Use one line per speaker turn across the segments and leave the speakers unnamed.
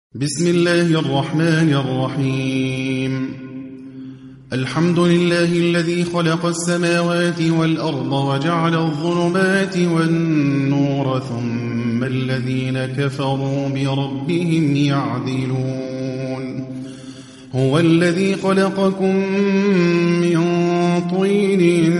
بسم الله الرحمن الرحيم. الحمد لله الذي خلق السماوات والأرض وجعل الظلمات والنور ثم الذين كفروا بربهم يعدلون. هو الذي خلقكم من طين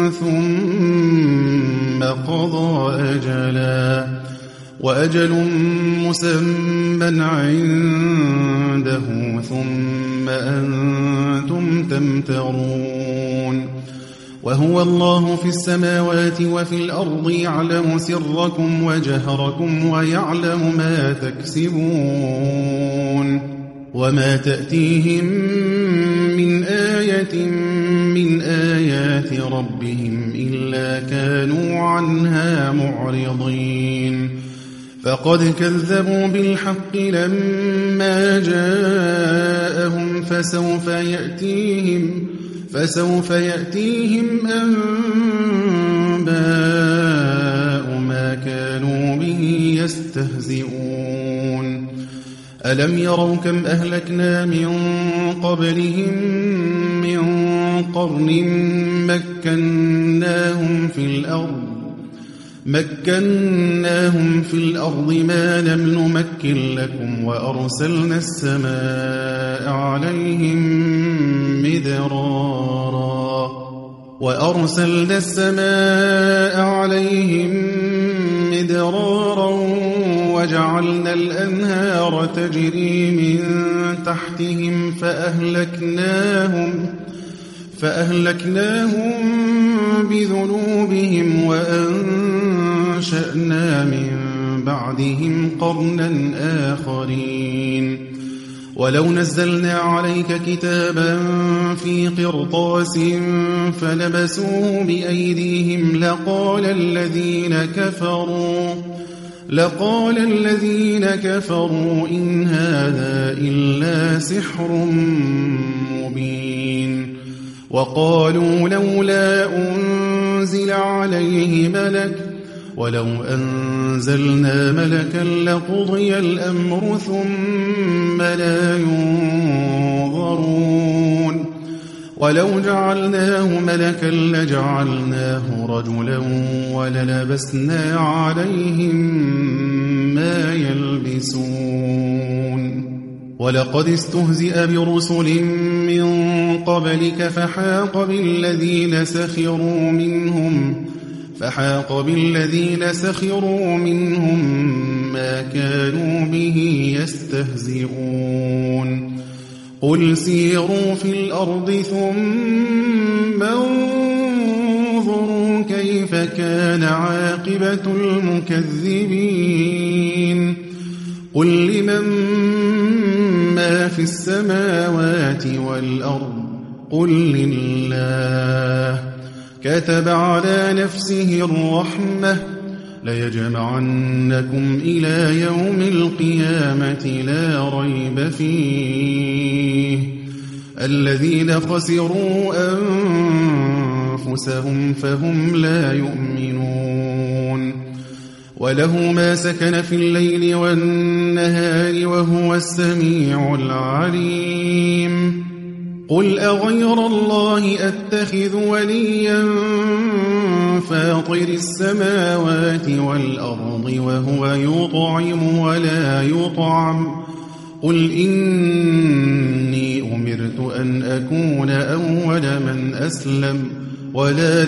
ثم قضى أجلا وأجل مسمى عنده ثم أنتم تمترون. وهو الله في السماوات وفي الأرض يعلم سركم وجهركم ويعلم ما تكسبون. وما تأتيهم من آية من آيات ربهم إلا كانوا عنها معرضين. فقد كذبوا بالحق لما جاءهم فسوف يأتيهم أنباء ما كانوا به يستهزئون. ألم يروا كم أهلكنا من قبلهم من قرن مكناهم في الأرض ما لم نمكن لكم وأرسلنا السماء عليهم مدرارا وجعلنا الأنهار تجري من تحتهم فأهلكناهم بذنوبهم وأنشأنا من بعدهم قرنا آخرين. ولو نزلنا عليك كتابا في قرطاس فلبسوه بأيديهم لقال الذين كفروا إن هذا إلا سحر مبين. وقالوا لولا أنزل عليه ملك ولو أنزلنا ملكا لقضي الأمر ثم لا ينظرون. ولو جعلناه ملكا لجعلناه رجلا وللبسنا عليهم ما يلبسون. ولقد استهزئ برسل من قبلك فحاق بالذين سخروا منهم ما كانوا به يستهزئون. قل سيروا في الأرض ثم انظروا كيف كان عاقبة المكذبين. قل لمن ما في السماوات والأرض قل لله. كتب على نفسه الرحمة ليجمعنكم إلى يوم القيامة لا ريب فيه. الذين خسروا أنفسهم فهم لا يؤمنون. وله ما سكن في الليل والنهار وهو السميع العليم. قل أغير الله أتخذ وليا فاطر السماوات والأرض وهو يطعم ولا يطعم. قل إني أمرت أن أكون أول من أسلم ولا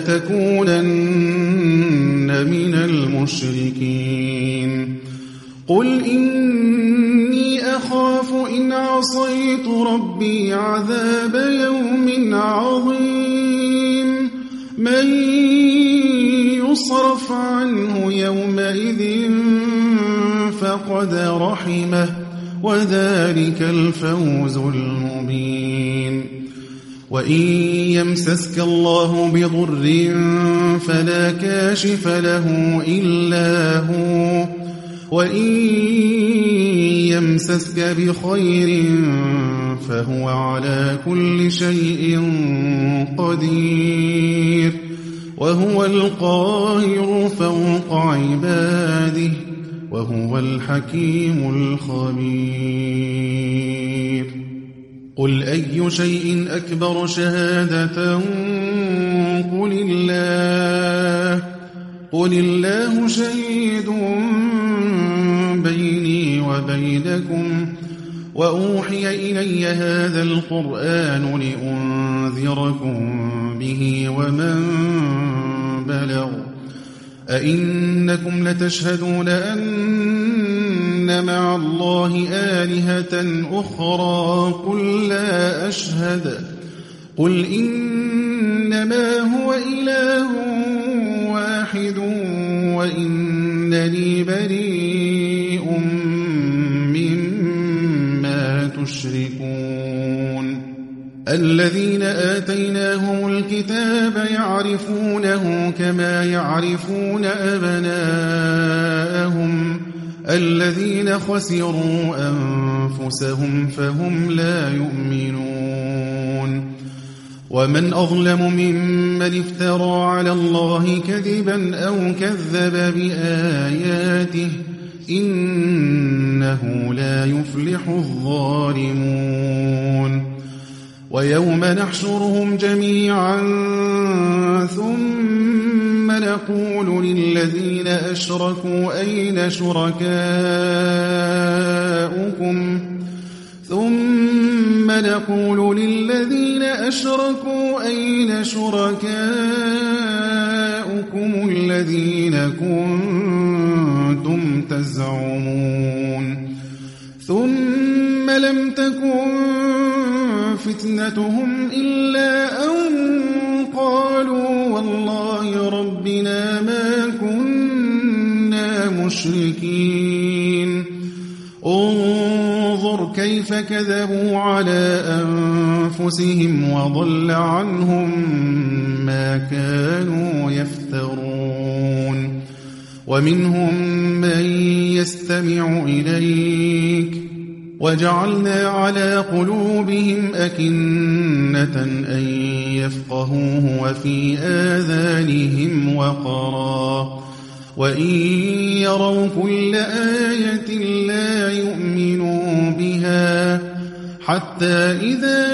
تكونن من المشركين. قل إني أخاف إن عصيت ربي عذاب يوم عظيم. من يصرف عنه يومئذ فقد رحمه وذلك الفوز المبين. وإن يمسسك الله بضر فلا كاشف له إلا هو وإن يمسسك بخير فهو على كل شيء قدير. وهو القاهر فوق عباده وهو الحكيم الخبير. قل أي شيء أكبر شهادة قل الله شهيد بيني وبينكم وأوحي إلي هذا القرآن لأنذركم به ومن بلغ أئنكم لتشهدون أن مع الله آلهة أخرى قل لا أشهد قل إنما هو إله واحد وإنني بريء مما تشركون. الذين آتيناهم الكتاب يعرفونه كما يعرفون أبناءهم الذين خسروا أنفسهم فهم لا يؤمنون. ومن أظلم ممن افترى على الله كذبا أو كذب بآياته إنه لا يفلح الظالمون. ويوم نحشرهم جميعا ثم نقول للذين أشركوا أين شركاؤكم الذين كنتم تزعمون ثم لم تكن فتنتهم إلا أن قالوا والله ربنا ما كنا مشركين. انظر كيف كذبوا على أنفسهم وضل عنهم ما كانوا يفترون. ومنهم من يستمع إليك وجعلنا على قلوبهم أكنة أن يفقهوه وفي آذانهم وقرا وإن يروا كل آية لا يؤمنوا بها حتى إذا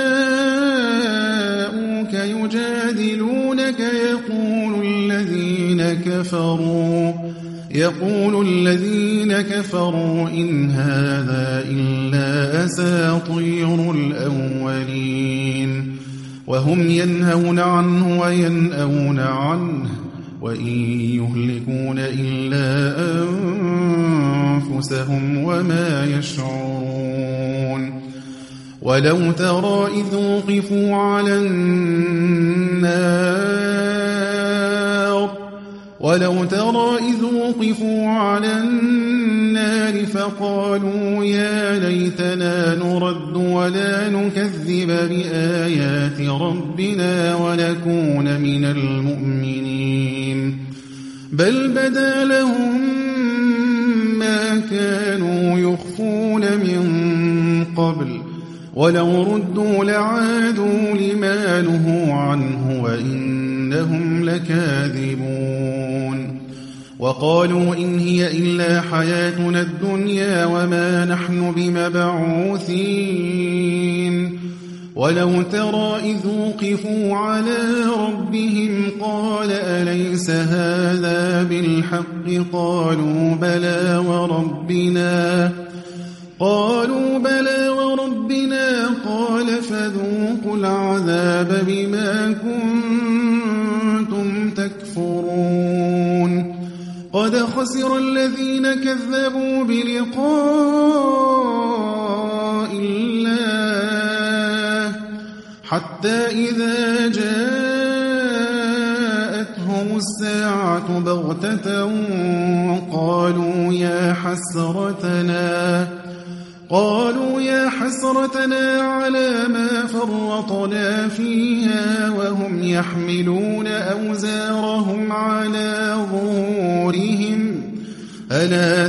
جاءوك يجادلونك يقول الذين كفروا إن هذا إلا أساطير الأولين وهم ينهون عنه وينأون عنه وإن يهلكون إلا أنفسهم وما يشعرون. ولو ترى إذ وقفوا على النار فقالوا يا ليتنا نرد ولا نكذب بآيات ربنا ونكون من المؤمنين بل بدا لهم ما كانوا يخفون من قبل ولو ردوا لعادوا لما نهوا عنه وإنهم لكاذبون. وقالوا إن هي إلا حياتنا الدنيا وما نحن بمبعوثين. ولو ترى إذ وقفوا على ربهم قال أليس هذا بالحق قالوا بلى وربنا قال فذوقوا العذاب بما كنتم تكفرون. قد خسر الذين كذبوا بلقاء الله حتى إذا جاءتهم الساعة بغتة قالوا يا حسرتنا على ما فرطنا فيها وهم يحملون أوزارهم على ظهورهم ألا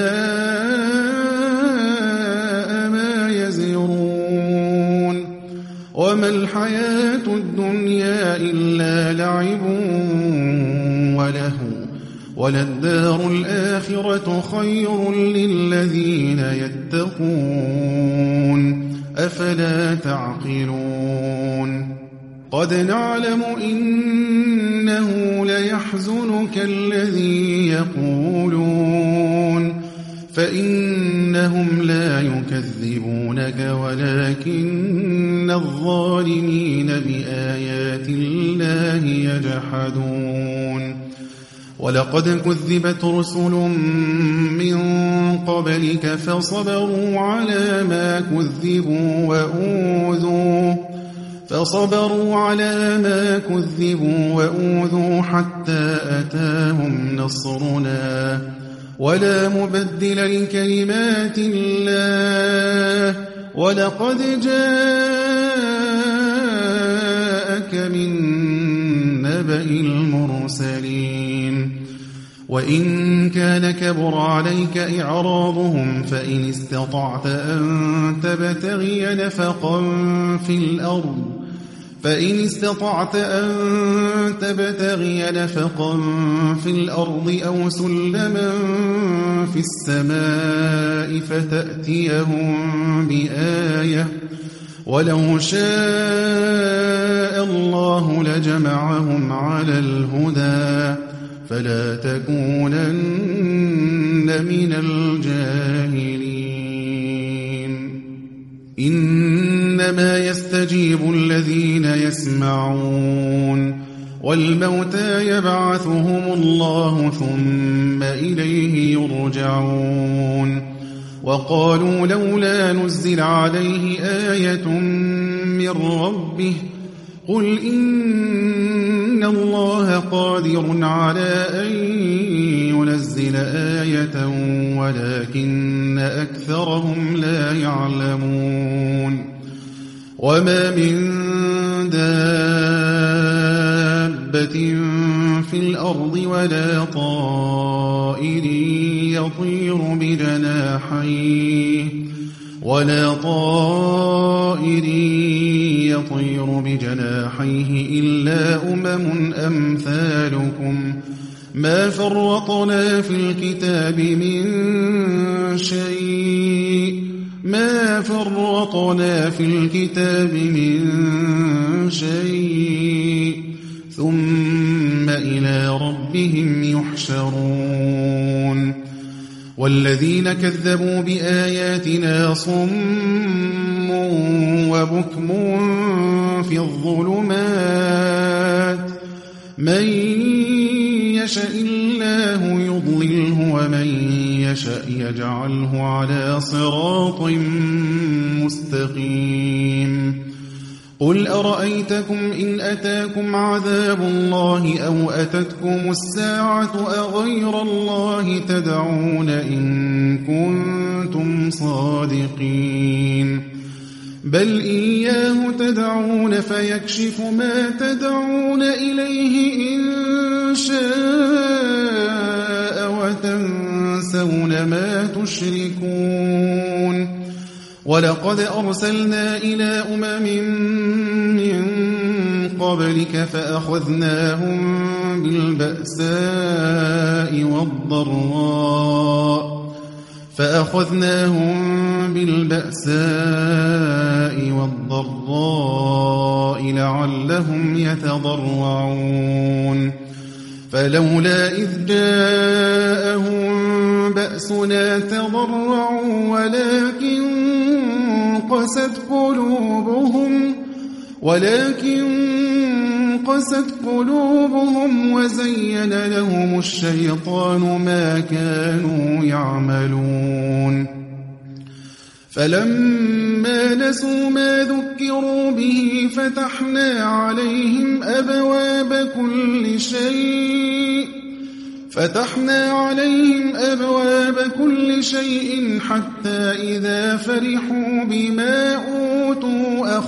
ساء ما يزرون. وما الحياة الدنيا إلا لعب وَلَلدَّارُ الْآخِرَةُ خَيْرٌ لِّلَّذِينَ يَتَّقُونَ أَفَلَا تَعْقِلُونَ قَدْ نَعْلَمُ إِنَّهُ لَيَحْزُنُكَ الَّذِي يَقُولُونَ فَإِنَّهُمْ لَا يُكَذِّبُونَكَ وَلَكِنَّ الظَّالِمِينَ بِآيَاتِ اللَّهِ يَجْحَدُونَ وَلَقَدْ كُذِّبَتْ رُسُلٌ مِّن قَبْلِكَ فَصَبَرُوا عَلَىٰ مَا كُذِّبُوا وَأُوذُوا حَتَّىٰ أَتَاهُمْ نَصْرُنَا وَلَا مُبَدِّلَ لِكَلِمَاتِ اللَّهِ وَلَقَدْ جَاءَكَ مِن نَّبَإِ الْمُرْسَلِينَ وَإِن كَانَ كَبُرَ عَلَيْكَ إِعْرَاضُهُمْ فَإِنِ اسْتَطَعْتَ أَن تَبْتَغِيَ نَفَقًا فِي الْأَرْضِ أَوْ سُلَّمًا فِي السَّمَاءِ فَتَأْتِيَهُم بِآيَةٍ وَلَوْ شَاءَ اللَّهُ لَجَمَعَهُمْ عَلَى الْهُدَىٰ فَلَا تَكُونَنَّ مِنَ الْجَاهِلِينَ إِنَّمَا يَسْتَجِيبُ الَّذِينَ يَسْمَعُونَ وَالْمَوْتَىٰ يَبْعَثُهُمُ اللَّهُ ثُمَّ إِلَيْهِ يُرْجَعُونَ وَقَالُوا لَوْلَا نُزِّلَ عَلَيْهِ آيَةٌ مِّن رَّبِّهِ قُلْ إِنَّ اللَّهَ قَادِرٌ عَلَىٰ أَن يُنَزِّلَ آيَةً وَلَٰكِنَّ أَكْثَرَهُمْ لَا يَعْلَمُونَ وَمَا مِن دَابَّةٍ فِي الْأَرْضِ وَلَا طَائِرٍ يَطِيرُ بِجَنَاحَيْهِ إِلَّا أُمَمٌ أَمْثَالُكُم مَّا فَرَّطْنَا في الْكِتَابِ مِن شَيْءٍ ثُمَّ إِلَىٰ رَبِّهِمْ يُحْشَرُونَ وَالَّذِينَ كَذَّبُوا بِآيَاتِنَا صُمٌّ وَبُكْمٌ فِي الظُّلُمَاتِ مَن يَشَإِ اللَّهُ يُضْلِلْهُ وَمَن يَشَأْ يَجْعَلْهُ عَلَىٰ صِرَاطٍ مُّسْتَقِيمٍ قُلْ أَرَأَيْتَكُمْ إِنْ أَتَاكُمْ عَذَابُ اللَّهِ أَوْ أَتَتْكُمُ السَّاعَةُ أَغَيْرَ اللَّهِ تَدْعُونَ إِن كُنتُمْ صَادِقِينَ بَلْ إِيَّاهُ تَدْعُونَ فَيَكْشِفُ مَا تَدْعُونَ إِلَيْهِ إِن شَاءَ وَتَنسَوْنَ مَا تُشْرِكُونَ وَلَقَدْ أَرْسَلْنَا إِلَىٰ أُمَمٍ مِّن قَبْلِكَ فَأَخَذْنَاهُم بِالْبَأْسَاءِ وَالضَّرَّاءِ لَعَلَّهُمْ يَتَضَرَّعُونَ فَلَوْلَا إِذْ جَاءَهُم بَأْسُنَا تَضَرَّعُوا ولكن قست قلوبهم وزين لهم الشيطان ما كانوا يعملون فلما نسوا ما ذكروا به فتحنا عليهم أبواب كل شيء حتى إذا فرحوا بما أوتوا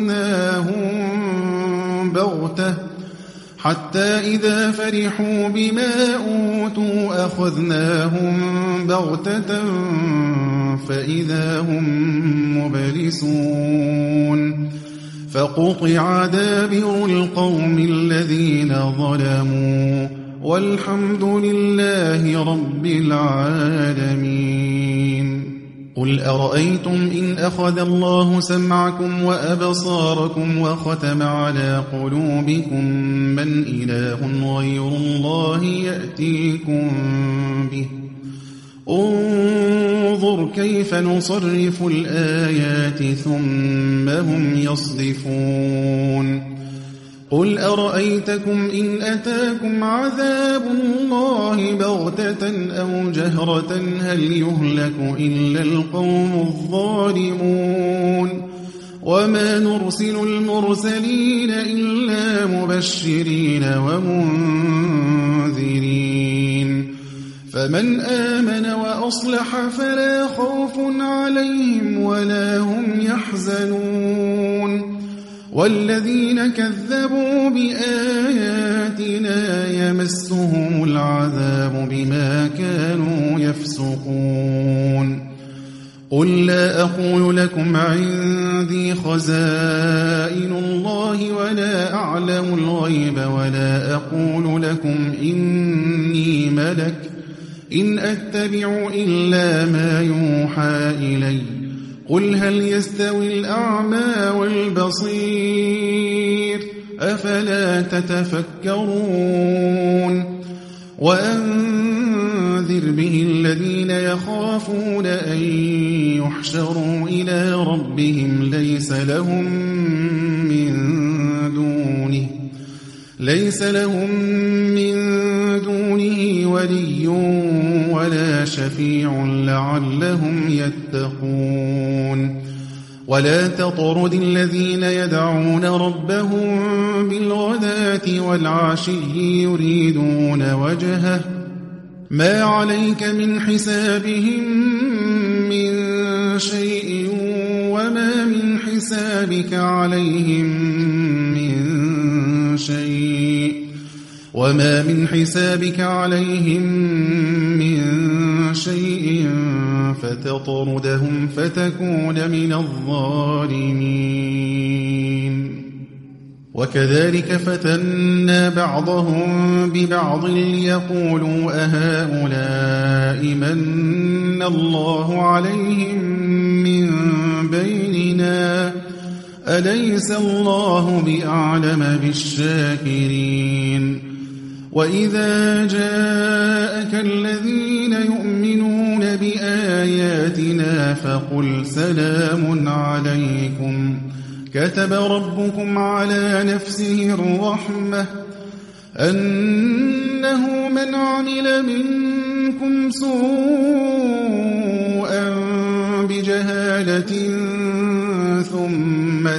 أخذناهم بغتة فإذا هم مبلسون فقطع دابر القوم الذين ظلموا والحمد لله رب العالمين. قل أرأيتم إن أخذ الله سمعكم وأبصاركم وختم على قلوبكم من إله غير الله يأتيكم به؟ انظر كيف نصرف الآيات ثم هم يصدفون. قل أرأيتكم إن أتاكم عذاب الله بغتة أو جهرة هل يهلك إلا القوم الظالمون؟ وما نرسل المرسلين إلا مبشرين ومنذرين، فمن آمن وأصلح فلا خوف عليهم ولا هم يحزنون. والذين كذبوا بآياتنا يمسهم العذاب بما كانوا يفسقون. قل لا أقول لكم عندي خزائن الله ولا أعلم الغيب ولا أقول لكم إني ملك إن أتبع إلا ما يوحى إلي. قل هل يستوي الأعمى والبصير أفلا تتفكرون. وأنذر به الذين يخافون أن يحشروا إلى ربهم ليس لهم من دونه ولي ولا شفيع لعلهم يتقون. ولا تطرد الذين يدعون ربهم بالغداة والعشي يريدون وجهه ما عليك من حسابهم من شيء وما من حسابك عليهم من شيء فتطردهم فتكون من الظالمين. وكذلك فتنا بعضهم ببعض ليقولوا أهؤلاء من الله عليهم من بيننا أليس الله بأعلم بالشاكرين. وإذا جاءك الذين يؤمنون بآياتنا فقل سلام عليكم كتب ربكم على نفسه الرحمة أنه من عمل منكم سوءا بجهالة ثم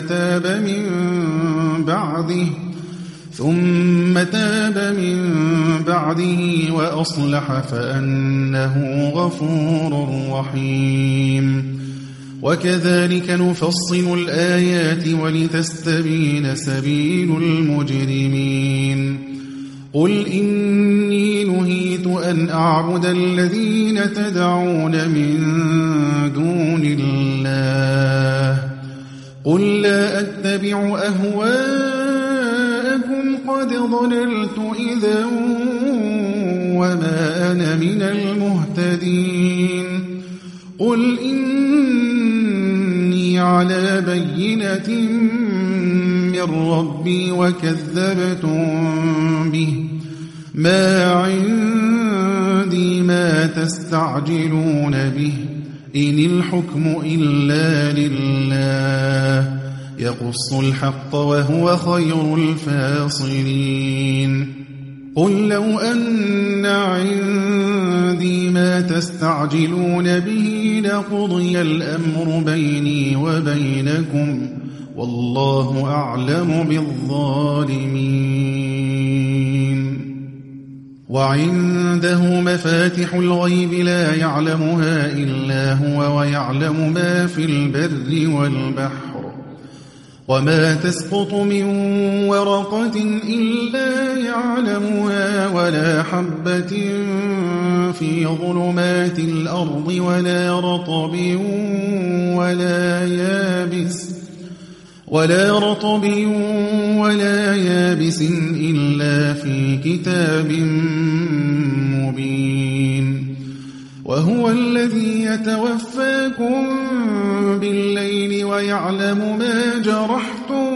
تاب من بعده وأصلح فأنه غفور رحيم. وكذلك نفصل الآيات ولتستبين سبيل المجرمين. قل إني نهيت أن أعبد الذين تدعون من دون الله قل لا أتبع أهواءكم قد ضللت إذا وما أنا من المهتدين. قل إني على بينة من ربي وكذبتم به ما عندي ما تستعجلون به إن الحكم إلا لله يقص الحق وهو خير الفاصلين. قل لو أن عندي ما تستعجلون به لقضي الأمر بيني وبينكم والله أعلم بالظالمين. وعنده مفاتح الغيب لا يعلمها إلا هو ويعلم ما في البر والبحر وما تسقط من ورقة إلا يعلمها ولا حبة في ظلمات الأرض ولا رطب ولا يابس ولا رطب ولا يابس إلا في كتاب مبين وهو الذي يتوفاكم بالليل ويعلم ما جرحتم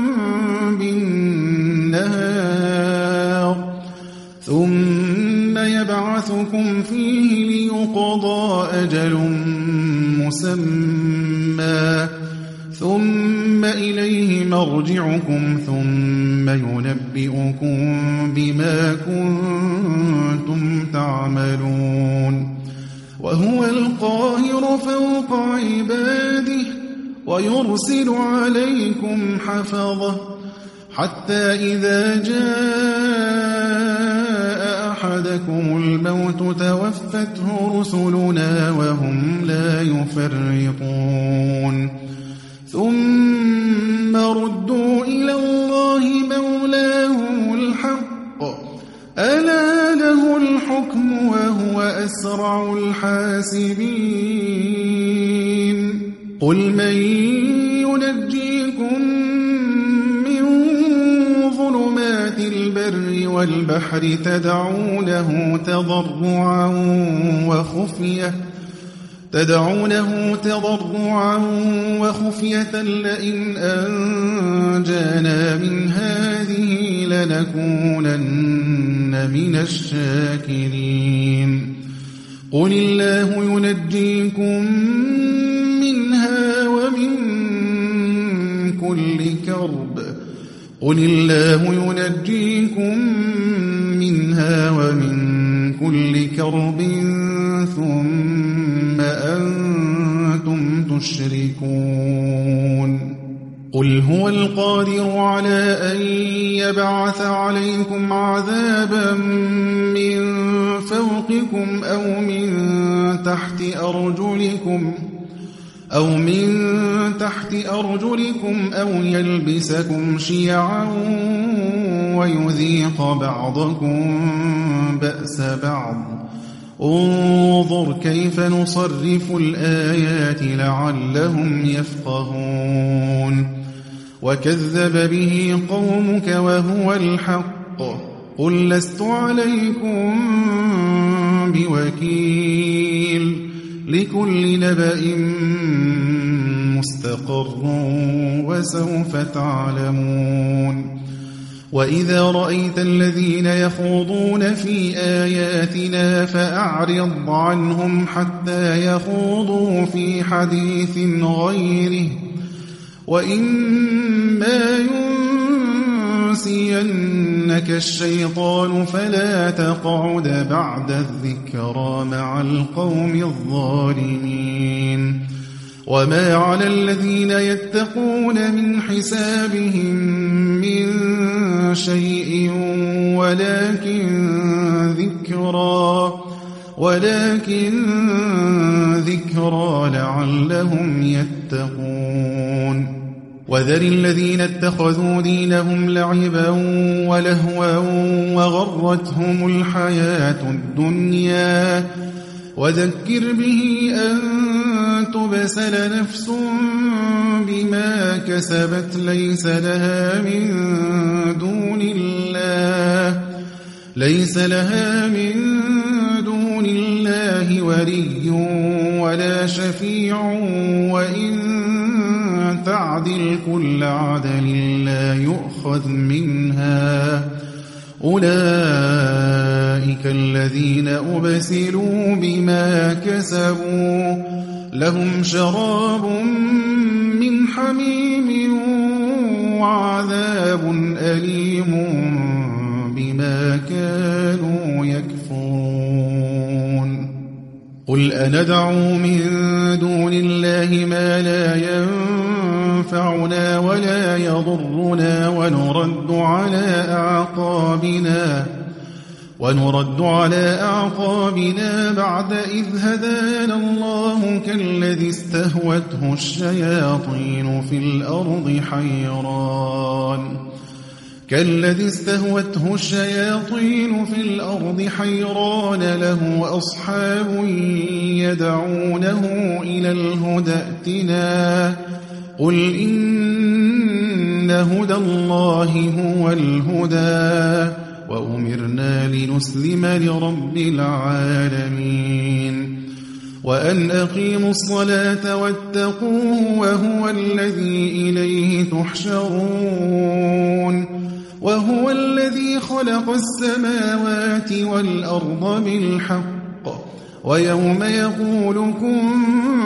بالنهار ثم يبعثكم فيه ليقضى أجل مسمى ثم إليه مرجعكم ثم ينبئكم بما كنتم تعملون وهو القاهر فوق عباده ويرسل عليكم حفظه حتى إذا جاء أحدكم الموت توفته رسلنا وهم لا يفرطون ثم ردوا إلى الله مولاهم الحق ألا له الحكم وهو أسرع الحاسبين قل من ينجيكم من ظلمات البر والبحر تدعونه تضرعا وخفية لئن أنجانا من هذه لنكونن من الشاكرين قل الله ينجيكم منها ومن كل كرب ثم أنتم تشركون قل هو القادر على أن يبعث عليكم عذابا من فوقكم أو من تحت أرجلكم أو يلبسكم شيعا ويذيق بعضكم بأس بعض انظر كيف نصرف الآيات لعلهم يفقهون وكذب به قومك وهو الحق قل لست عليكم بوكيل لكل نبأ مستقر وسوف تعلمون وإذا رأيت الذين يخوضون في آياتنا فأعرض عنهم حتى يخوضوا في حديث غيره وإما ينسينك الشيطان فلا تقعد بعد الذكرى مع القوم الظالمين وما على الذين يتقون من حسابهم من شيء ولكن ذكرى لعلهم يتقون وذر الذين اتخذوا دينهم لعبا ولهوا وغرتهم الحياة الدنيا وذكر به أن تبسل نفس بما كسبت ليس لها من دون الله ولي ولا شفيع وإن تعدل كل عدل لا يؤخذ منها أولئك الذين أبسلوا بما كسبوا لهم شراب من حميم وعذاب أليم بما كانوا يكفرون قل أندعو من دون الله ما لا ينفعنا ولا يضرنا ونرد على أعقابنا بعد إذ هدانا الله كالذي استهوته الشياطين في الأرض كالذي استهوته الشياطين في الأرض حيران له أصحاب يدعونه إلى الهدى ائتنا قل إن هدى الله هو الهدى وأمرنا لنسلم لرب العالمين وأن أقيموا الصلاة واتقوه وهو الذي إليه تحشرون وهو الذي خلق السماوات والأرض بالحق ويوم يقول كن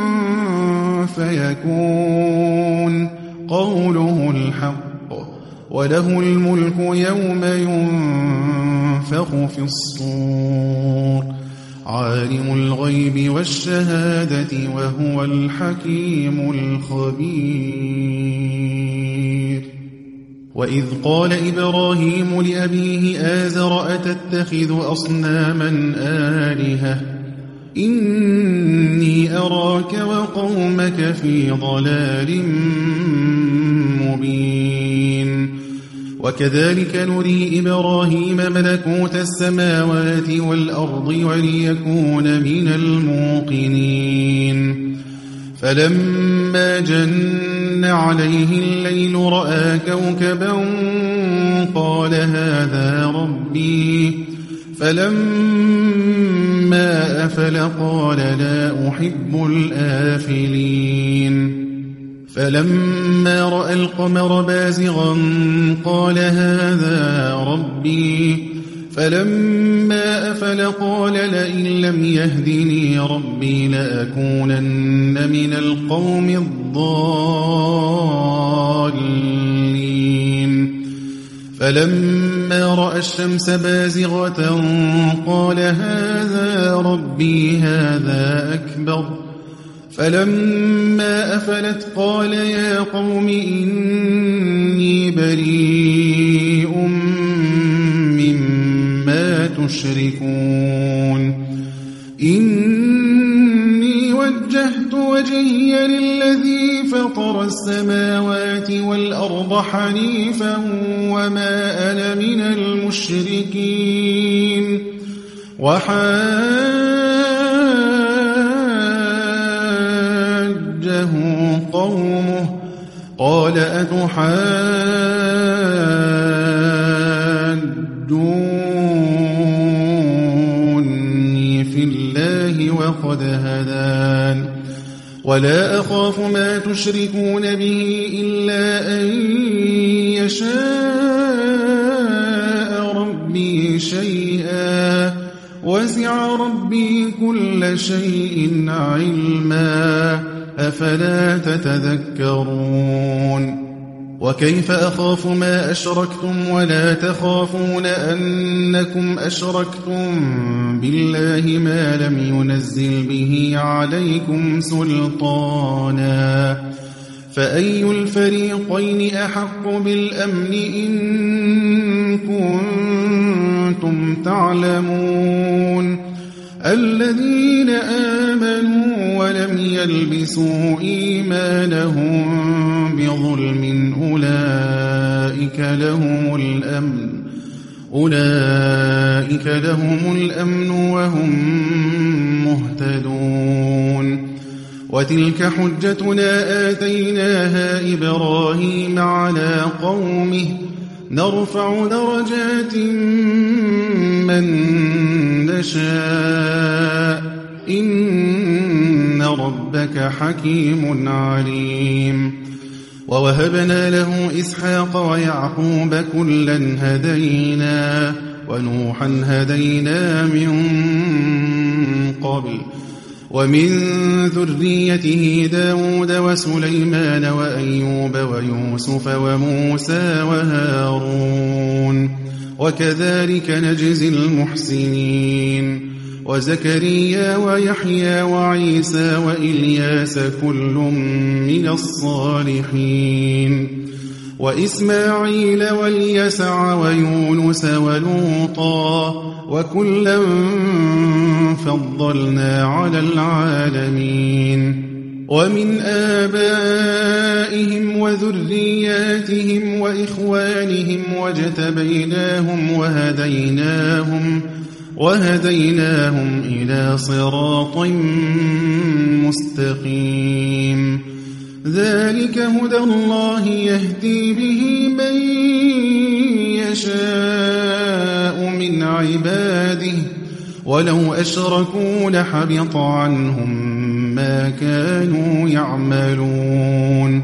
فيكون قوله الحق وله الملك يوم ينفخ في الصور عالم الغيب والشهادة وهو الحكيم الخبير وإذ قال إبراهيم لأبيه آزر أتتخذ أصناما آلهة إني أراك وقومك في ضلال مبين وكذلك نري إبراهيم ملكوت السماوات والأرض وليكون من الموقنين فلما جن عليه الليل رأى كوكبا قال هذا ربي فلما أفل قال لا أحب الآفلين فلما رأى القمر بازغا قال هذا ربي فلما أفل قال لئن لم يهدني ربي لأكونن من القوم الضالين فلما رأى الشمس بازغة قال هذا ربي هذا أكبر فلما أفلت قال يا قوم إني بريء مما تشركون إني وجهت وجهي للذي فطر السماوات والأرض حنيفا وما أنا من المشركين قومه قال أتحاجوني في الله وقد هدان ولا أخاف ما تشركون به إلا أن يشاء ربي شيئا وسع ربي كل شيء علما أفلا تتذكرون وكيف أخاف ما أشركتم ولا تخافون أنكم أشركتم بالله ما لم ينزل به عليكم سلطانا فأي الفريقين أحق بالأمن إن كنتم تعلمون الذين آمنوا ولم يلبسوا إيمانهم بظلم أولئك لهم الأمن وهم مهتدون وتلك حجتنا آتيناها إبراهيم على قومه نرفع درجات من نشاء إن ربك حكيم عليم ووهبنا له إسحاق ويعقوب كلا هدينا ونوحا هدينا من قبل ومن ذريته داود وسليمان وأيوب ويوسف وموسى وهارون وكذلك نجزي المحسنين وزكريا ويحيى وعيسى وإلياس كل من الصالحين وإسماعيل واليسع ويونس ولوطا وكلا فضلنا على العالمين ومن آبائهم وذرياتهم وإخوانهم واجتبيناهم وهديناهم إلى صراط مستقيم ذلك هدى الله يهدي به من يشاء من عباده ولو أشركوا لحبط عنهم ما كانوا يعملون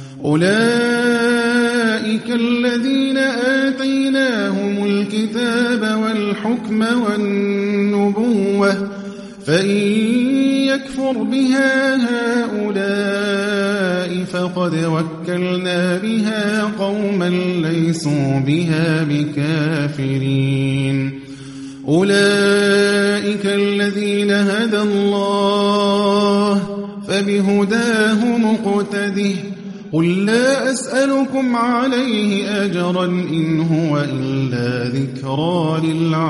أولئك الذين آتيناهم الكتاب والحكم والنبوة فإن يكفر بها هؤلاء فقد وكلنا بها قوما ليسوا بها بكافرين أولئك الذين هدى الله فبهداه مقتده قل لا أسألكم عليه أجرا إن هو إلا ذكرى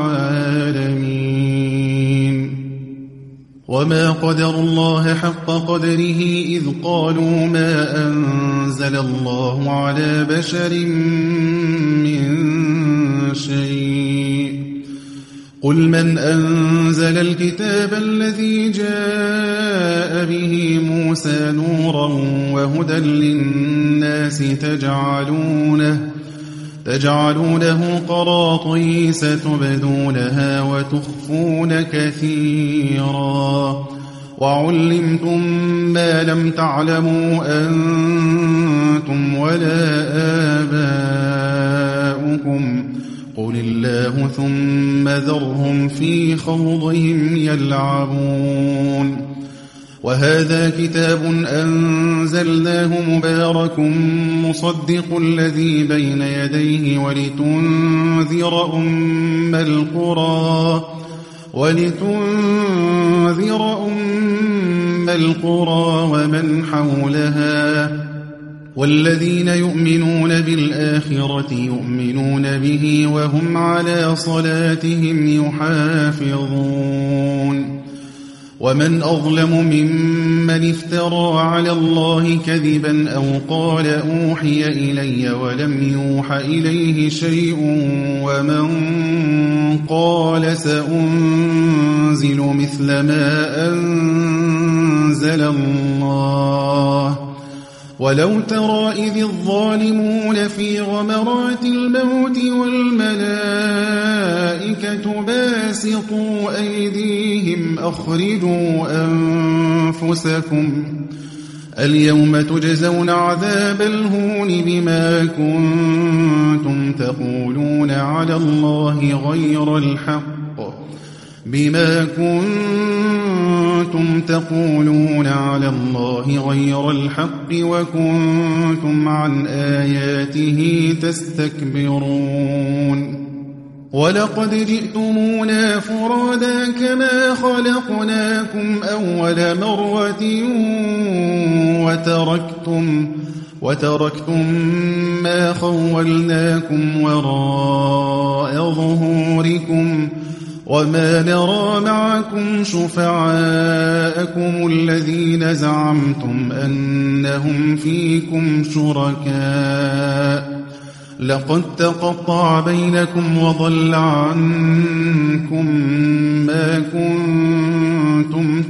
للعالمين وما قدروا الله حق قدره إذ قالوا ما أنزل الله على بشر من شيء قل من أنزل الكتاب الذي جاء به موسى نورا وهدى للناس تجعلونه قراطيس تبدونها وتخفون كثيرا وعلمتم ما لم تعلموا أنتم ولا آباؤكم قل الله ثم ذرهم في خوضهم يلعبون وهذا كتاب أنزلناه مبارك مصدق الذي بين يديه ولتنذر أم القرى ومن حولها والذين يؤمنون بالآخرة يؤمنون به وهم على صلاتهم يحافظون ومن أظلم ممن افترى على الله كذبا أو قال أوحي إلي ولم يوح إليه شيء ومن قال سأنزل مثل ما أنزل الله ولو ترى إذ الظالمون في غمرات الموت والملائكة باسطوا أيديهم أخرجوا أنفسكم اليوم تجزون عذاب الهون بما كنتم تقولون على الله غير الحق وكنتم عن آياته تستكبرون ولقد جئتمونا فرادا كما خلقناكم أول مرة وتركتم ما خولناكم وراء ظهوركم وما نرى معكم شفعاءكم الذين زعمتم أنهم فيكم شركاء لقد تقطع بينكم وضل عنكم ما كنتم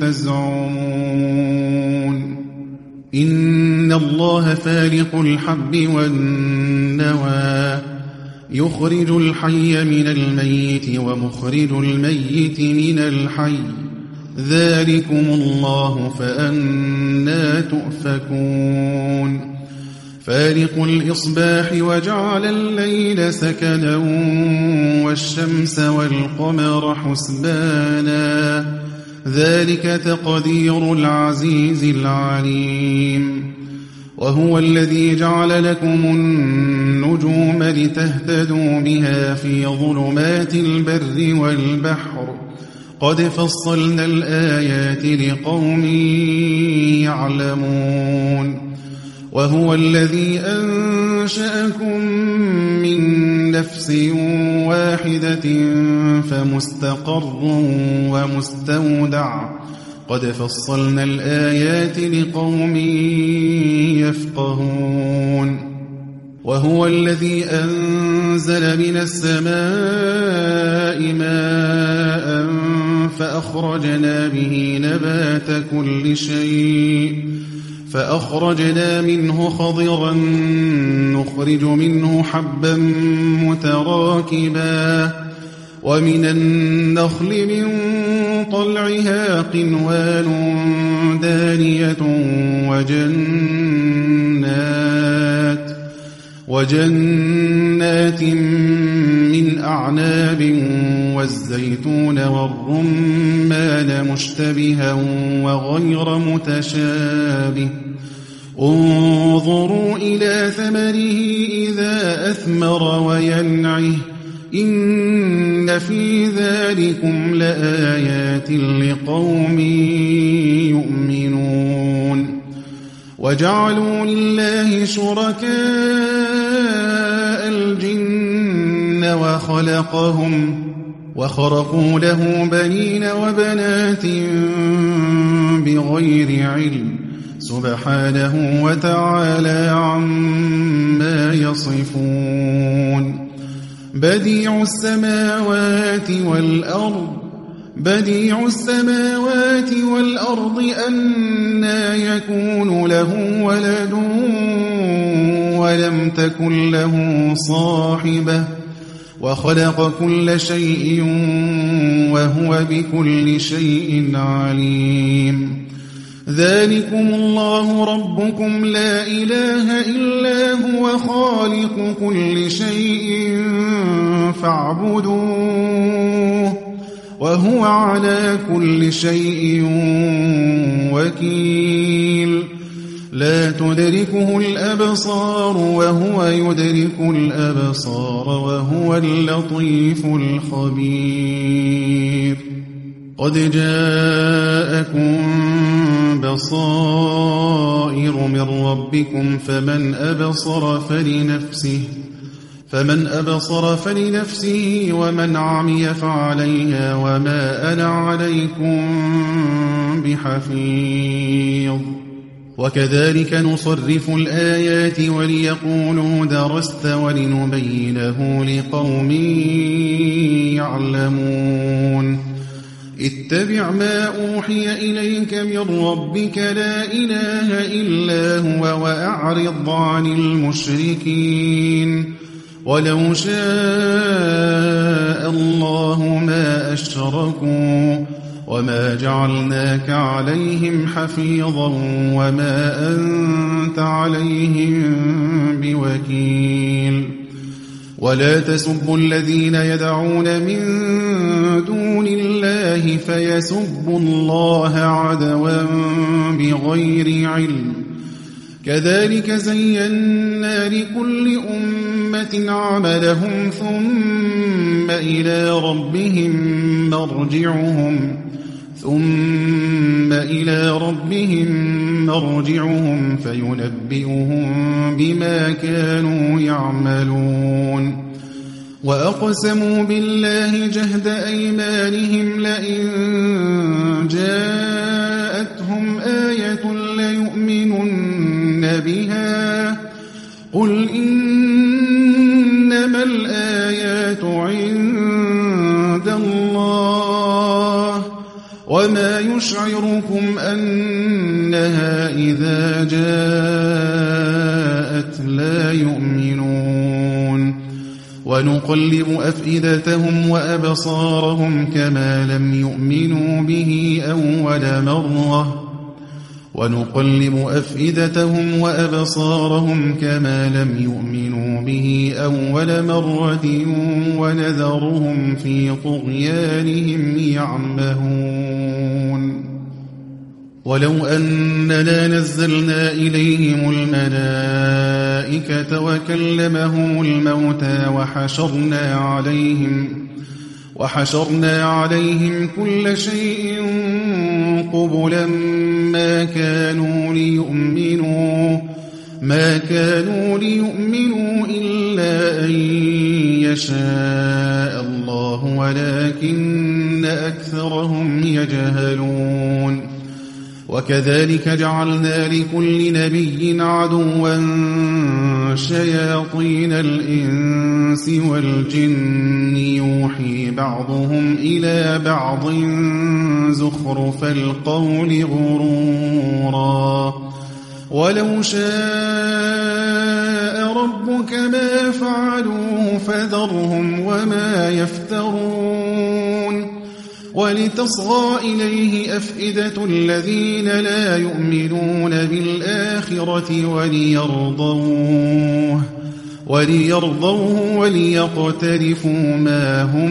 تزعمون إن الله فالق الحب والنوى يخرج الحي من الميت ومخرج الميت من الحي ذلكم الله فأنى تؤفكون فالق الإصباح وجعل الليل سكنا والشمس والقمر حسبانا ذلك تقدير العزيز العليم وهو الذي جعل لكم النجوم لتهتدوا بها في ظلمات البر والبحر قد فصلنا الآيات لقوم يعلمون وهو الذي أنشأكم من نفس واحدة فمستقر ومستودع قد فصلنا الآيات لقوم يفقهون وهو الذي أنزل من السماء ماء فأخرجنا به نبات كل شيء فأخرجنا منه خضرا نخرج منه حبا متراكبا ومن النخل من طلعها قنوان دانية وجنات من أعناب والزيتون والرمان مشتبها وغير متشابه انظروا إلى ثمره إذا أثمر وينعه إن في ذلكم لآيات لقوم يؤمنون وجعلوا لله شركاء الجن وخرقوا له بنين وبنات بغير علم سبحانه وتعالى عما يصفون بديع السماوات والأرض أنى يكون له ولد ولم تكن له صاحبة وخلق كل شيء وهو بكل شيء عليم ذلكم الله ربكم لا إله إلا هو خالق كل شيء فاعبدوه وهو على كل شيء وكيل لا تدركه الأبصار وهو يدرك الأبصار وهو اللطيف الخبير قد جاءكم بصائر من ربكم فمن أبصر فلنفسه ومن عمي فعليها وما أنا عليكم بحفيظ وكذلك نصرف الآيات وليقولوا درست ولنبينه لقوم يعلمون اتبع ما أوحي إليك من ربك لا إله إلا هو وأعرض عن المشركين ولو شاء الله ما أشركوا وما جعلناك عليهم حفيظا وما أنت عليهم بوكيل ولا تسبوا الذين يدعون من دون الله فيسبوا الله عدوا بغير علم كذلك زينا لكل أمة عملهم ثم إلى ربهم مرجعهم فينبئهم بما كانوا يعملون وأقسموا بالله جهد أيمانهم لئن جاءتهم آية ليؤمنن بها قل إنما الآيات عند الله وما يشعركم أنها إذا جاءت لا يؤمنون ونقلب أفئدتهم وأبصارهم كما لم يؤمنوا به أول مرة ونذرهم في طغيانهم يعمهون ولو أننا نزلنا إليهم الملائكة وكلمهم الموتى وحشرنا عليهم كل شيء قبلا ما كانوا ليؤمنوا إلا أن يشاء الله ولكن أكثرهم يجهلون وكذلك جعلنا لكل نبي عدوا شياطين الإنس والجن يوحي بعضهم إلى بعض زخرف القول غرورا ولو شاء ربك ما فعلوه فذرهم وما يفترون ولتصغى إليه أفئدة الذين لا يؤمنون بالآخرة وليرضوه وليقترفوا ما هم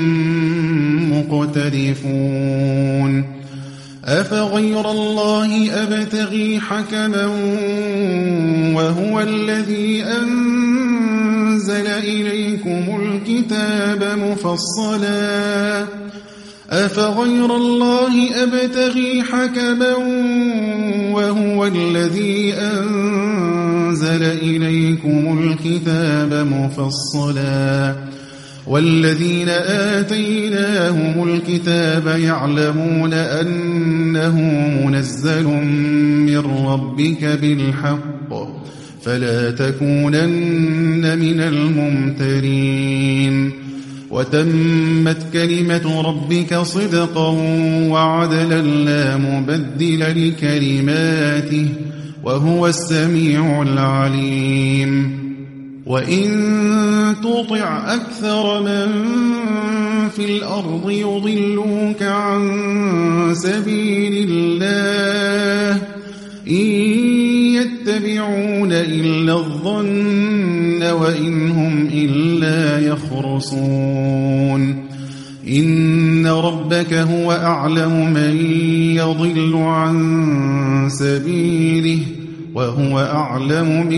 مقترفون أفغير الله أبتغي حكما وهو الذي أنزل إليكم الكتاب مفصلا أفغير الله أبتغي حكما وهو الذي أنزل إليكم الكتاب مفصلا والذين آتيناهم الكتاب يعلمون أنه منزل من ربك بالحق فلا تكونن من الممترين وتمت كلمة ربك صدقا وعدلا لا مبدل لكلماته وهو السميع العليم وإن تطع أكثر من في الأرض يضلوك عن سبيل الله إن يتبعون إلا الظن وإن هم إلا يخرصون إن ربك هو أعلم من يضل عن سبيله وهو أعلم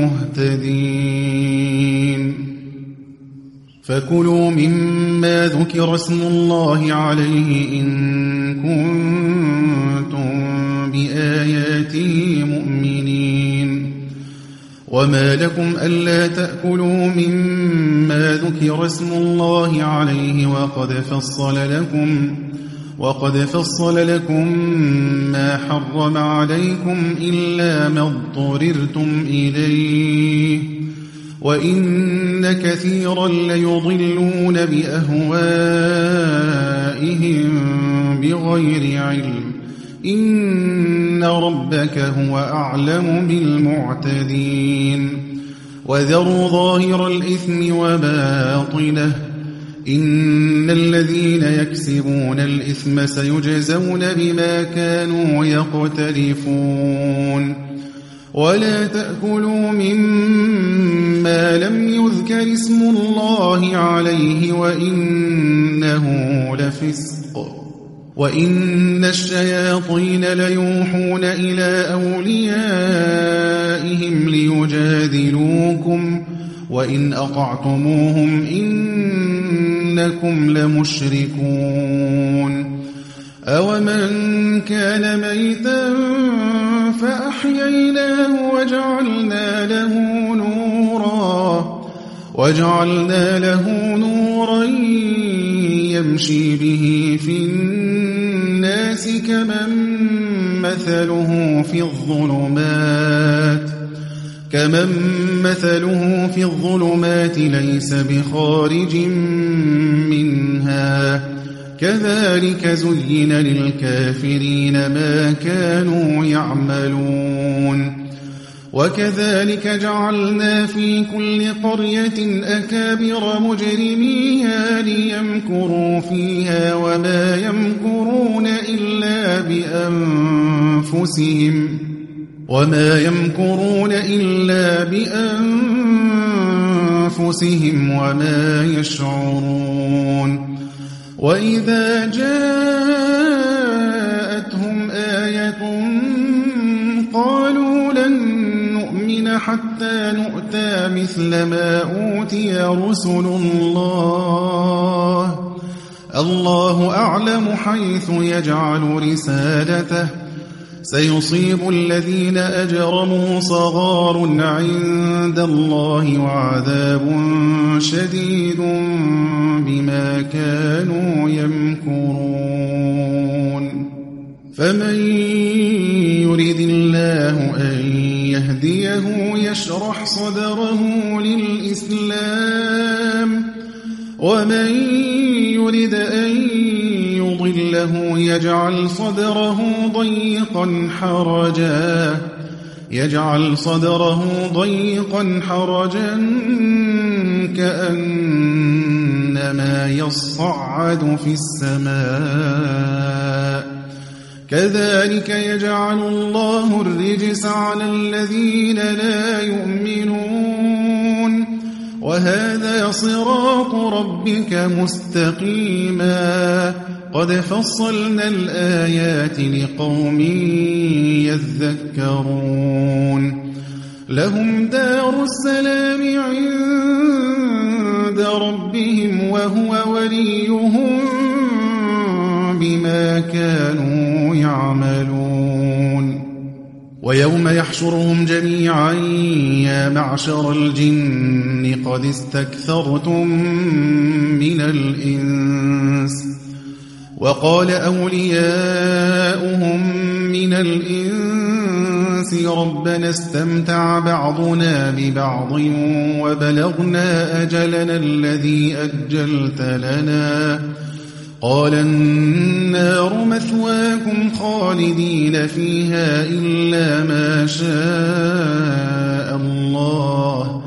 بالمهتدين فكلوا مما ذكر اسم الله عليه إن كنتم بآياته مؤمنين وما لكم ألا تأكلوا مما ذكر اسم الله عليه وقد فصل لكم ما حرم عليكم إلا ما اضطررتم إليه وإن كثيرا ليضلون بأهوائهم بغير علم إن ربك هو أعلم بالمعتدين وذروا ظاهر الإثم وباطنه إن الذين يكسبون الإثم سيجزون بما كانوا يقترفون ولا تأكلوا مما لم يذكر اسم الله عليه وإنه لفسق وإن الشياطين ليوحون إلى أوليائهم ليجادلوكم وإن أطعتموهم إنكم لمشركون أومن كان ميتا فأحييناه وجعلنا له نورا يمشي به في الناس كمن مثله في الظلمات ليس بخارج منها كذلك زين للكافرين ما كانوا يعملون وكذلك جعلنا في كل قرية أكابر مجرميها ليمكروا فيها وما يمكرون إلا بأنفسهم وما يشعرون وإذا جاءتهم آية قالوا لن نؤمن حتى نؤتى مثل ما أوتي رسل الله أعلم حيث يجعل رسالته سيصيب الذين أجرموا صغار عند الله وعذاب شديد بما كانوا يمكرون فمن يرد الله أن يهديه يشرح صدره للإسلام ومن يرد أن يضله يجعل صدره ضيقا حرجا كأنما يصعد في السماء كذلك يجعل الله الرجس على الذين لا يؤمنون وهذا صراط ربك مستقيما قد فصلنا الآيات لقوم يذكرون لهم دار السلام عند ربهم وهو وليهم بما كانوا يعملون ويوم يحشرهم جميعا يا معشر الجن قد استكثرتم من الإنس وقال أولياؤهم من الإنس ربنا استمتع بعضنا ببعض وبلغنا أجلنا الذي أجلت لنا قال النار مثواكم خالدين فيها إلا ما شاء الله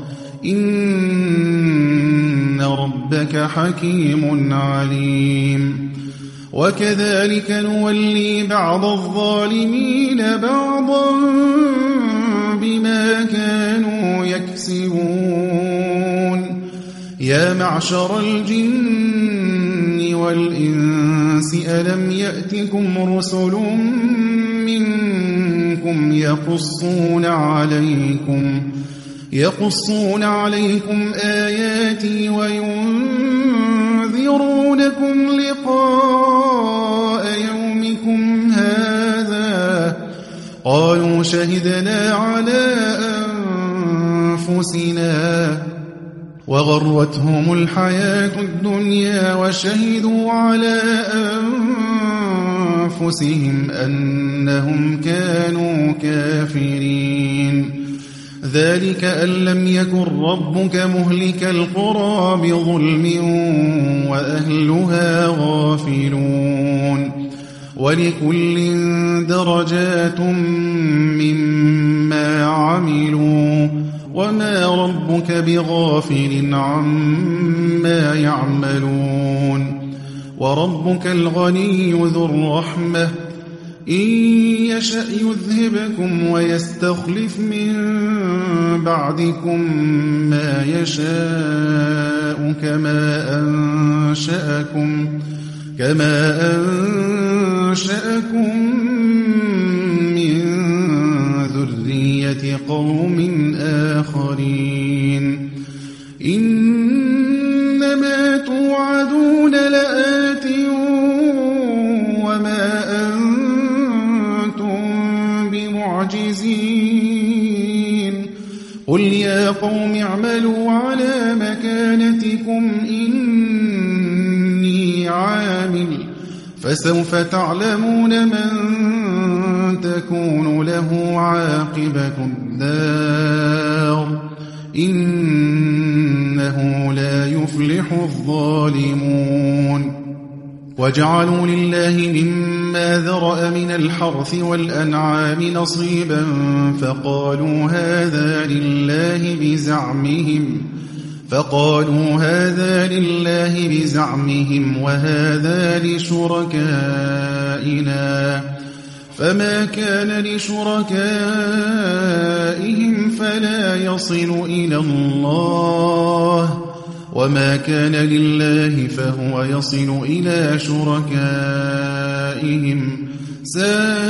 إن ربك حكيم عليم وكذلك نولي بعض الظالمين بعضا بما كانوا يكسبون يا معشر الجن والإنس ألم يأتكم رسل منكم يقصون عليكم آياتي وينذرونكم لقاء يومكم هذا قالوا شهدنا على أنفسنا وغرتهم الحياة الدنيا وشهدوا على أنفسهم أنهم كانوا كافرين ذلك أن لم يكن ربك مهلك القرى بظلم وأهلها غافلون ولكل درجات مما عملوا وما ربك بغافل عما يعملون وربك الغني ذو الرحمة إن يشأ يذهبكم ويستخلف من بعدكم ما يشاء كما أنشأكم من ذرية قوم آخرين إنما توعدون لآت وما أنتم بمعجزين قل يا قوم اعملوا على مكانتكم إني عامل فسوف تعلمون من تكون له عاقبة الدار إنه لا يفلح الظالمون وجعلوا لله مما ذرأ من الحرث والأنعام نصيبا فقالوا هذا لله بزعمهم وهذا لشركائنا فما كان لشركائهم فلا يصل إلى الله وما كان لله فهو يصل إلى شركائهم ساء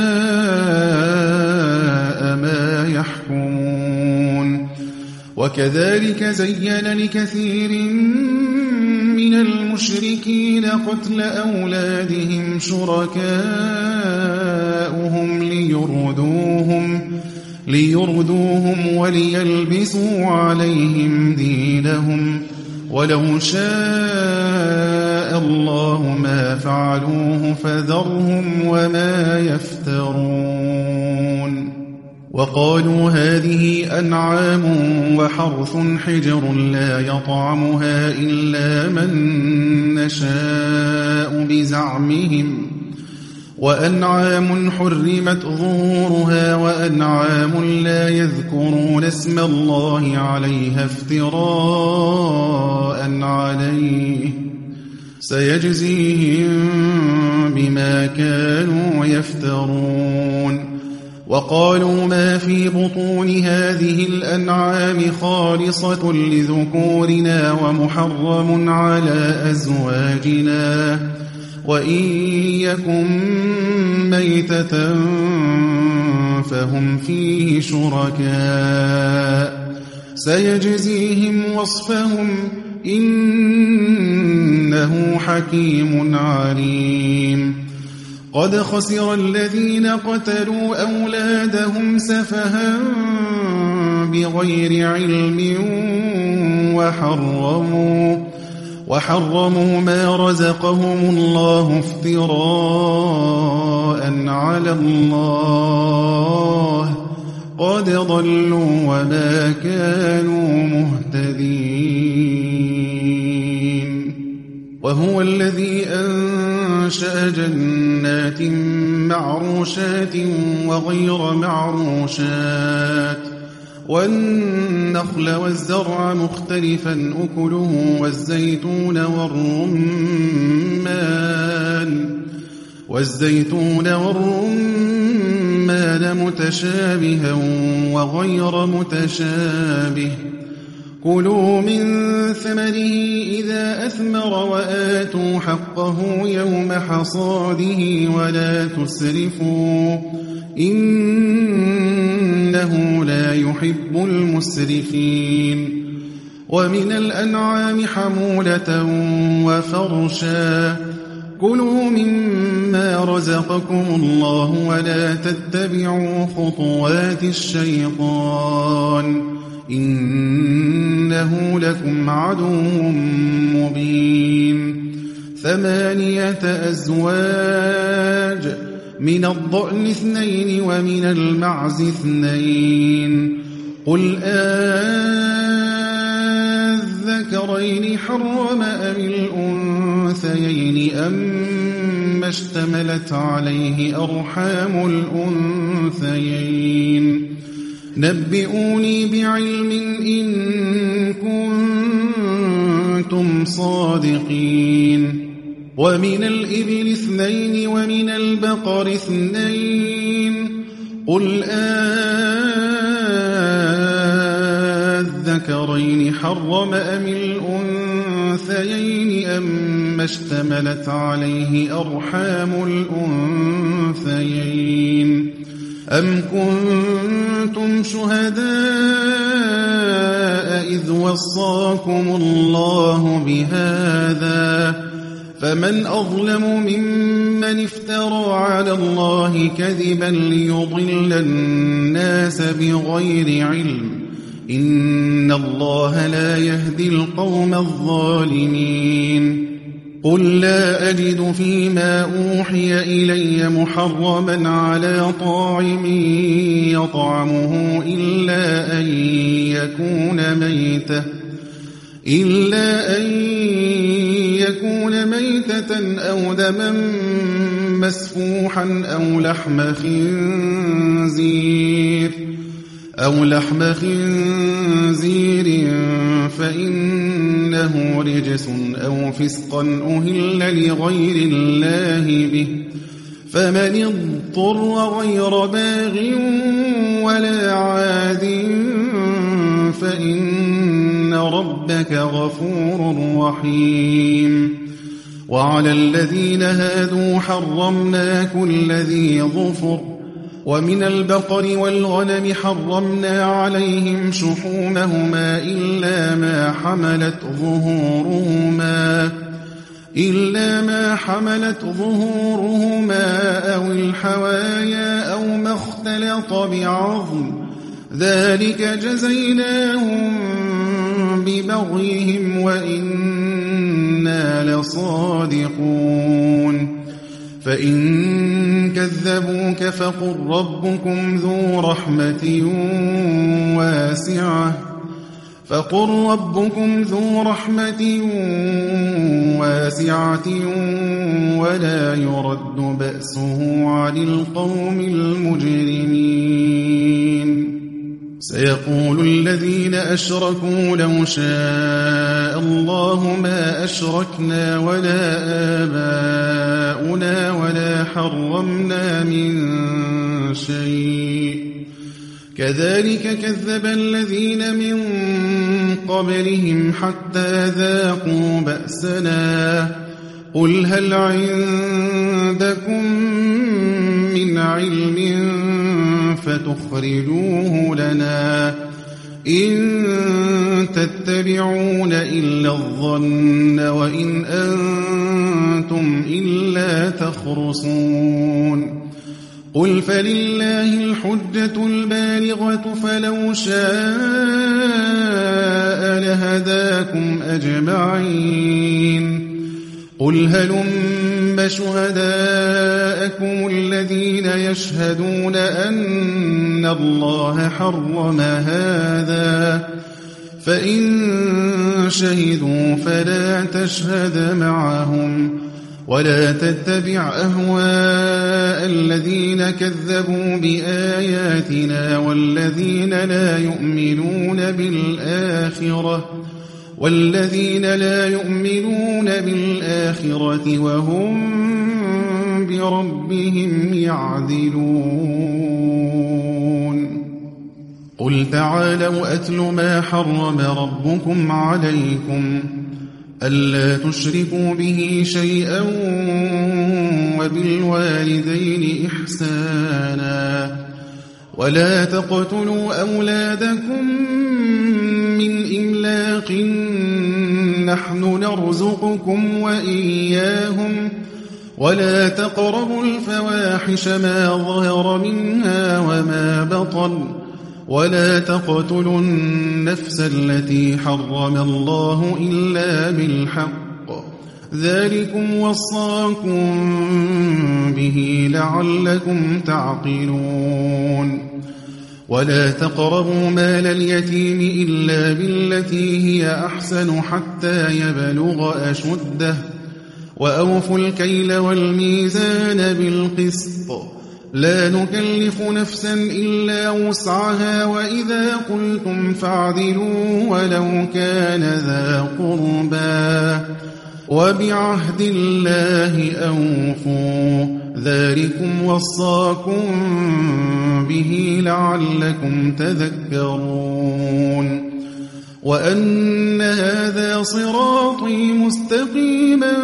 ما يحكمون وكذلك زين لكثير من المشركين قتل أولادهم شركاؤهم ليردوهم وليلبسوا عليهم دينهم ولو شاء الله ما فعلوه فذرهم وما يفترون وقالوا هذه أنعام وحرث حجر لا يطعمها إلا من نشاء بزعمهم وأنعام حرمت ظهورها وأنعام لا يذكرون اسم الله عليها افتراء عليه سيجزيهم بما كانوا يفترون وقالوا ما في بطون هذه الأنعام خالصة لذكورنا ومحرم على أزواجنا وإن يكن ميتة فهم فيه شركاء سيجزيهم وصفهم إنه حكيم عليم قد خسر الذين قتلوا أولادهم سفها بغير علم وحرموا ما رزقهم الله افتراء على الله قد ضلوا وما كانوا مهتدين وهو الذي أنشأ جنات معروشات وغير معروشات والنخل والزرع مختلفا أكله والزيتون والرمان متشابها وغير متشابه كلوا من ثمره إذا أثمر وآتوا حقه يوم حصاده ولا تسرفوا إنه لا يحب المسرفين ومن الأنعام حمولة وفرشا كلوا مما رزقكم الله ولا تتبعوا خطوات الشيطان إنه لكم عدو مبين 8 أزواج من الضأن 2 ومن المعز 2 قل الذكرين حرم أم الأنثيين أم اشتملت عليه أرحام الأنثيين نبئوني بعلم إن كنتم صادقين ومن الإبل 2 ومن البقر 2 قل الذكرين حرم أم الأنثيين أم اشتملت عليه أرحام الأنثيين أم كنتم شهداء إذ وصاكم الله بهذا فمن أظلم ممن افترى على الله كذبا ليضل الناس بغير علم إن الله لا يهدي القوم الظالمين قل لا أجد فيما أوحي إلي محرما على طاعم يطعمه إلا أن يكون ميتة أو دما مسفوحا أو لحم خنزير فإنه رجس أو فسقا أهل لغير الله به فمن اضطر غير باغ ولا عاد فإن ربك غفور رحيم وعلى الذين هادوا حرمنا كل ذي ظفر ومن البقر والغنم حرمنا عليهم شحومهما إلا ما حملت ظهورهما أو الحوايا أو ما اختلط بعظم ذلك جزيناهم ببغيهم وإنا لصادقون فإن كذبوك فقل ربكم ذو رحمة واسعة ولا يرد بأسه عن القوم المجرمين سيقول الذين أشركوا لو شاء الله ما أشركنا ولا آباؤنا ولا حرمنا من شيء كذلك كذب الذين من قبلهم حتى ذاقوا بأسنا قل هل عندكم من علم فتخرجوه لنا إن تتبعون إلا الظن وإن أنتم إلا تخرصون قل فلله الحجة البالغة فلو شاء لهداكم أجمعين قل هلم شهداءكم الذين يشهدون أن الله حرم هذا فإن شهدوا فلا تشهد معهم ولا تتبع أهواء الذين كذبوا بآياتنا والذين لا يؤمنون بالآخرة وهم بربهم يعدلون قل تعالوا أتل ما حرم ربكم عليكم ألا تشركوا به شيئا وبالوالدين إحسانا ولا تقتلوا أولادكم من إملاق نحن نرزقكم وإياهم ولا تقربوا الفواحش ما ظهر منها وما بطن ولا تقتلوا النفس التي حرم الله إلا بالحق ذلكم وصاكم به لعلكم تعقلون ولا تقربوا مال اليتيم إلا بالتي هي أحسن حتى يبلغ أشده وأوفوا الكيل والميزان بالقسط لا نكلف نفسا إلا وسعها وإذا قلتم فاعدلوا ولو كان ذا قربى وبعهد الله أوفوا ذلكم وصاكم به لعلكم تذكرون وأن هذا صراطي مستقيما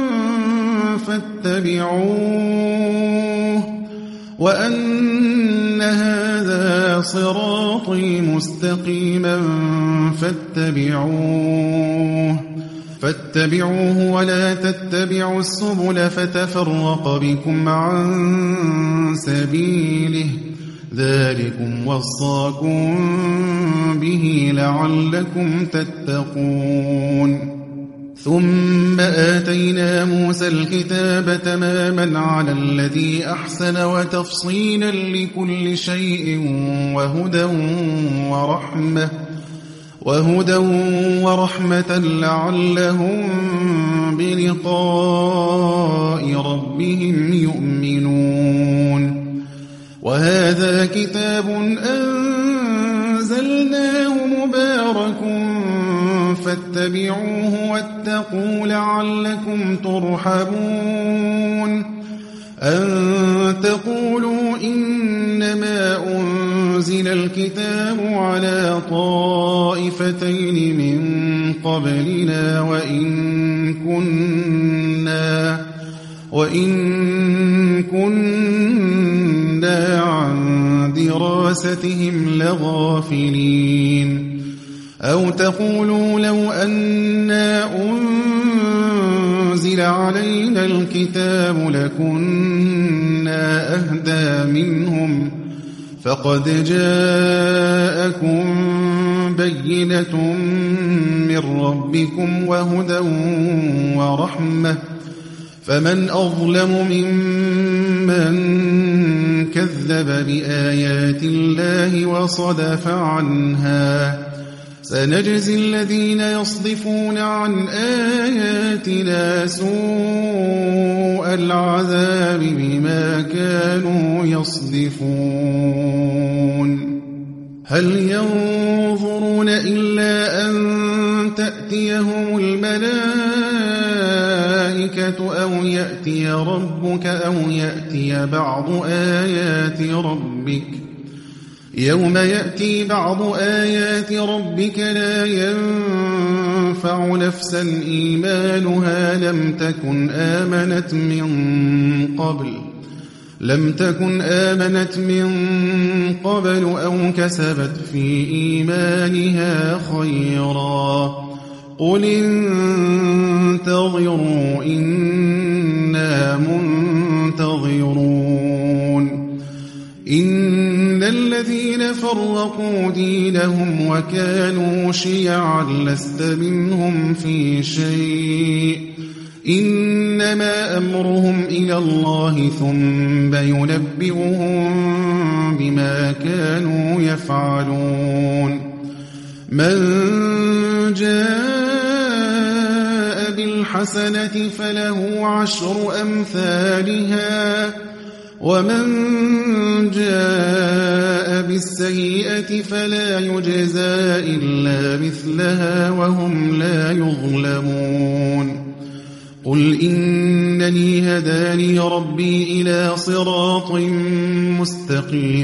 فاتبعوه وأن هذا صراطي مستقيما فاتبعوه ولا تتبعوا السبل فتفرق بكم عن سبيله ذلكم وصاكم به لعلكم تتقون ثم آتينا موسى الكتاب تماما على الذي أحسن وتفصيلا لكل شيء وهدى ورحمة لعلهم بلقاء ربهم يؤمنون وهذا كتاب أنزلناه مبارك فاتبعوه واتقوا لعلكم ترحمون أن تقولوا إنما أنزل الكتاب على طائفتين من قبلنا وإن كنا عن دراستهم لغافلين أو تقولوا لو أنا أنزل علينا الكتاب لكنا أهدى منهم فقد جاءكم بينة من ربكم وهدى ورحمة فمن أظلم ممن كذب بآيات الله وصدف عنها سنجزي الذين يصدفون عن آياتنا سوء العذاب بما كانوا يصدفون هل ينظرون إلا أن تأتيهم الملائكة أو يأتي ربك أو يأتي بعض آيات ربك يوم يأتي بعض آيات ربك لا ينفع نفسا إيمانها لم تكن آمنت من قبل أو كسبت في إيمانها خيرا قل انتظروا إنا منتظرون إن الذين فرقوا دينهم وكانوا شيعا لست منهم في شيء إنما أمرهم إلى الله ثم ينبئهم بما كانوا يفعلون من جاء بالحسنة فله 10 أمثالها ومن جاء بالسيئة فلا يجزى إلا مثلها وهم لا يظلمون قل إنني هداني ربي إلى صراط مستقيم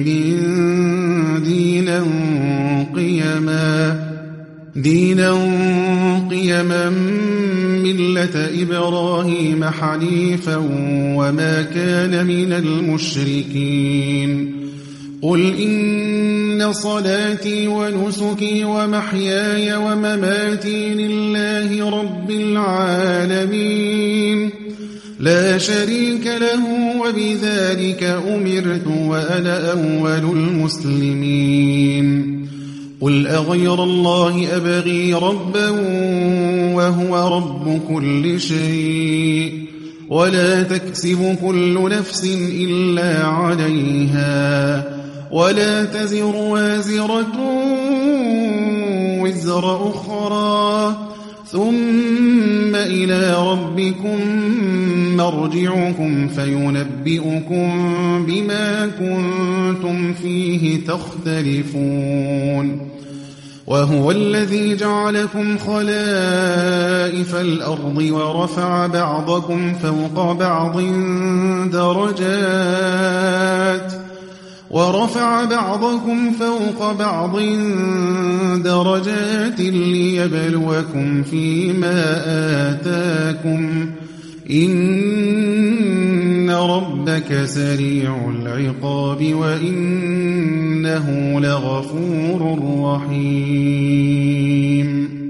دينا قيما ملة إبراهيم حنيفا وما كان من المشركين قل إن صلاتي ونسكي ومحياي ومماتي لله رب العالمين لا شريك له وبذلك أمرت وأنا أول المسلمين قل أغير الله أبغي ربا وهو رب كل شيء ولا تكسب كل نفس إلا عليها ولا تزر وازرة وزر أخرى ثم إلى ربكم مرجعكم فينبئكم بما كنتم فيه تختلفون وهو الذي جعلكم خلائف الأرض ورفع بعضكم فوق بعض درجات ليبلوكم فيما آتاكم إن ربك سريع العقاب وإنه لغفور رحيم